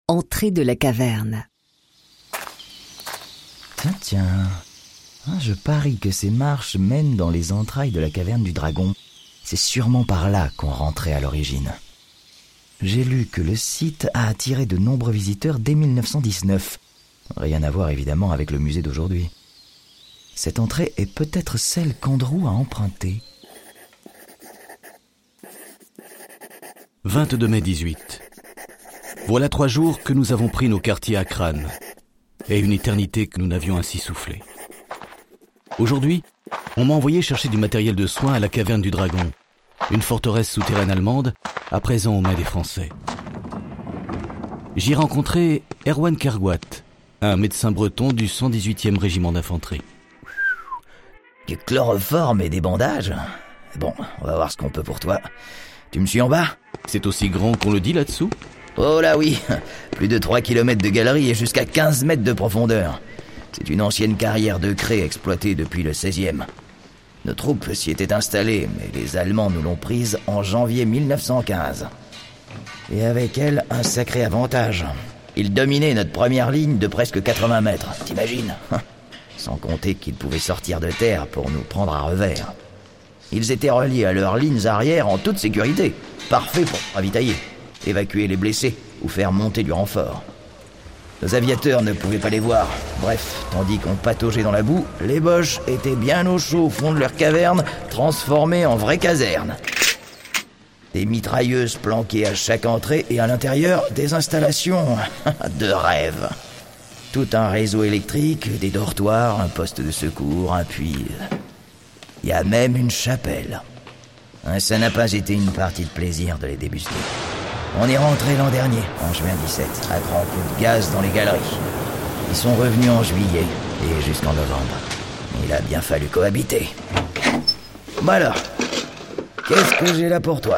Entrée de la caverne. Tiens. Je parie que ces marches mènent dans les entrailles de la caverne du dragon. C'est sûrement par là qu'on rentrait à l'origine. J'ai lu que le site a attiré de nombreux visiteurs dès 1919. Rien à voir évidemment avec le musée d'aujourd'hui. Cette entrée est peut-être celle qu'Andrew a empruntée. 22 mai 18. Voilà 3 jours que nous avons pris nos quartiers à crâne, et une éternité que nous n'avions ainsi soufflé. Aujourd'hui, on m'a envoyé chercher du matériel de soins à la caverne du dragon, une forteresse souterraine allemande, à présent aux mains des Français. J'y ai rencontré Erwan Kerguat, un médecin breton du 118e régiment d'infanterie. Du chloroforme et des bandages. Bon, on va voir ce qu'on peut pour toi. Tu me suis en bas ? C'est aussi grand qu'on le dit là-dessous ? Oh là oui, plus de 3 km de galerie et jusqu'à 15 mètres de profondeur. C'est une ancienne carrière de craie exploitée depuis le 16e. Nos troupes s'y étaient installées, mais les Allemands nous l'ont prise en janvier 1915. Et avec elle, un sacré avantage. Ils dominaient notre première ligne de presque 80 mètres, t'imagines ? Sans compter qu'ils pouvaient sortir de terre pour nous prendre à revers. Ils étaient reliés à leurs lignes arrière en toute sécurité. Parfait pour ravitailler, évacuer les blessés ou faire monter du renfort. Nos aviateurs ne pouvaient pas les voir. Bref, tandis qu'on pataugeait dans la boue, les Boches étaient bien au chaud au fond de leur caverne, transformées en vraies casernes. Des mitrailleuses planquées à chaque entrée et à l'intérieur, des installations de rêve. Tout un réseau électrique, des dortoirs, un poste de secours, un puits. Il y a même une chapelle. Ça n'a pas été une partie de plaisir de les débusquer. On est rentré l'an dernier, en juin 17, à grands coups de gaz dans les galeries. Ils sont revenus en juillet et jusqu'en novembre. Il a bien fallu cohabiter. Bon alors, qu'est-ce que j'ai là pour toi ?